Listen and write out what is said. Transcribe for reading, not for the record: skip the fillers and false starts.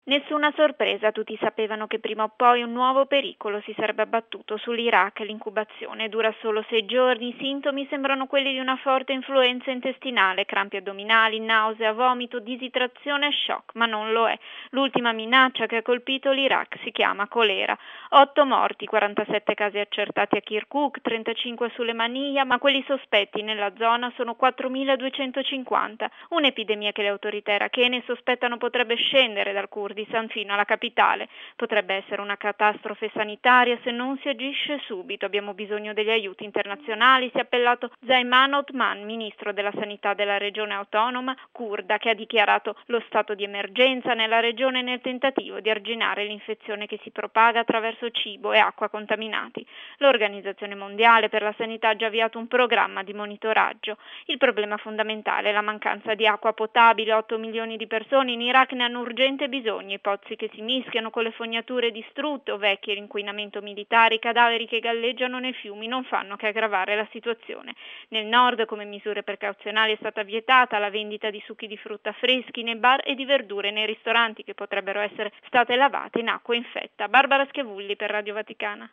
Nessuna sorpresa, tutti sapevano che prima o poi un nuovo pericolo si sarebbe abbattuto sull'Iraq. L'incubazione dura solo 6 giorni, i sintomi sembrano quelli di una forte influenza intestinale, crampi addominali, nausea, vomito, disidrazione e shock, ma non lo è. L'ultima minaccia che ha colpito l'Iraq si chiama colera. 8 morti, 47 casi accertati a Kirkuk, 35 sulle Maniglia, ma quelli sospetti nella zona sono 4.250. Un'epidemia che le autorità irachene sospettano potrebbe scendere dal Kurdistan fino alla capitale. Potrebbe essere una catastrofe sanitaria se non si agisce subito. Abbiamo bisogno degli aiuti internazionali, si è appellato Zayman Othman, ministro della sanità della regione autonoma curda, che ha dichiarato lo stato di emergenza nella regione nel tentativo di arginare l'infezione che si propaga attraverso cibo e acqua contaminati. L'Organizzazione Mondiale per la Sanità ha già avviato un programma di monitoraggio. Il problema fondamentale è la mancanza di acqua potabile. 8 milioni di persone in Iraq ne hanno urgente bisogno. I pozzi che si mischiano con le fognature distrutte o vecchie, l'inquinamento militare, i cadaveri che galleggiano nei fiumi non fanno che aggravare la situazione. Nel nord, come misure precauzionali, è stata vietata la vendita di succhi di frutta freschi nei bar e di verdure nei ristoranti che potrebbero essere state lavate in acqua infetta. Barbara Schiavulli per Radio Vaticana.